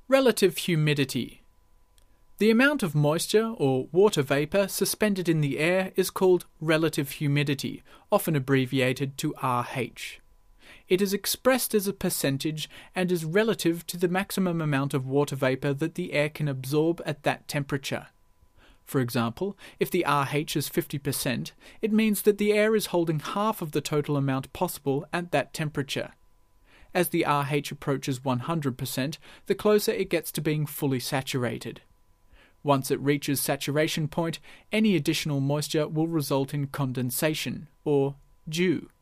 Relative humidity. The amount of moisture or water vapour suspended in the air is called relative humidity, often abbreviated to RH. It is expressed as a percentage and is relative to the maximum amount of water vapour that the air can absorb at that temperature. For example, if the RH is 50%, it means that the air is holding half of the total amount possible at that temperature. As the RH approaches 100%, the closer it gets to being fully saturated. Once it reaches saturation point, any additional moisture will result in condensation, or dew.